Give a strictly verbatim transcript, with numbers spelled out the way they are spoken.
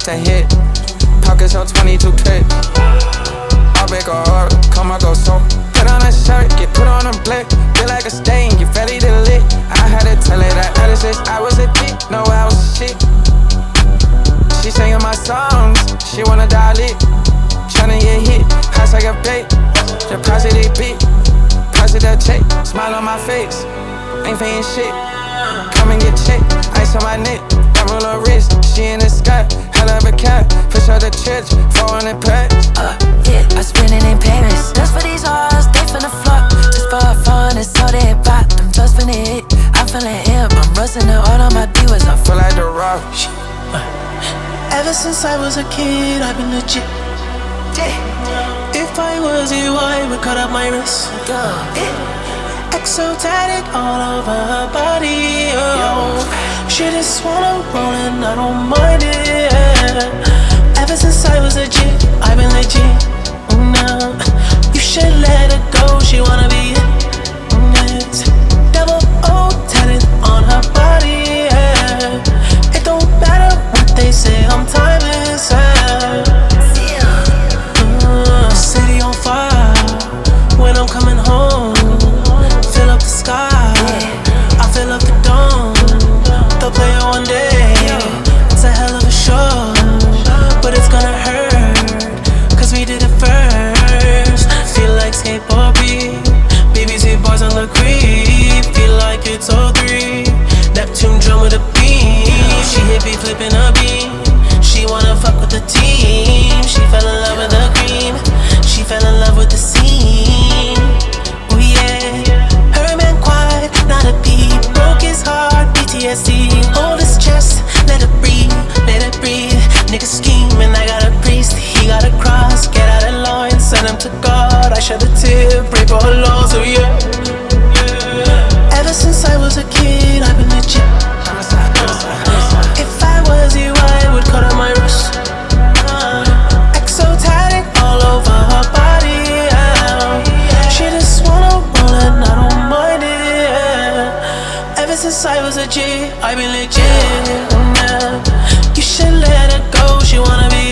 off the hit. Pockets on twenty-two K. I'll make a order, come I go so. Put on a shirt, get put on a blick. Feel like a stain, get ready to lit. I had to tell her that ever since I was a kid, no I was shit. She singing my songs, she wanna dial it. Tryna get hit, house like a bait. Deposit it beat, deposit that check. Smile on my face, ain't paying shit. Come and get checked, ice on my neck. Emerald her wrist, she in the sky. Hell of a cat, push out the church, four hundred packs. Uh, yeah, I spend it in Paris. Just for these hoes, they finna flop. Just for fun, it's all they bought. Them just finna hit, I'm feeling hip. I'm rusting the all on my divas. I Feel like the rock. Ever since I was a kid, I've been legit. If I was you, I would cut up my wrist. Exotic all over her body. Oh, she just wanna roll and I don't mind it. Ever since I was a G, I've been legit. Oh, no, you should let her go. She wanna be it. Yes. Double O tatted on her body. Yeah. It don't matter what they say, I'm timeless. Yeah. Uh, city on fire when I'm coming home. Fill up the sky, I fill up the dome. They'll play it one day, it's a hell of a show. But it's gonna hurt, cause we did it first. Feel like skateboard beat, B B C bars on the creep. Feel like it's oh three, Neptune drum with a beam. She hit me flipping a beam, she wanna fuck with the team. She fell in love with the cream, she fell in love with the scene. Oh yeah, her man quiet, not a peep. Broke his heart, P T S D. Hold his chest, let it breathe, let it breathe. Nigga scheming, I got a priest, he got a cross. Get out of line, send him to God. I shed a tear, pray for her loss, oh yeah. Ever since I was a kid, I've been legit. If I was you, I would cut out my wrist. Exotic all over her body. Yeah. She just wanna roll and I don't mind it. Yeah. Ever since I was a G, I've been legit. Yeah. You should let her go, she wanna be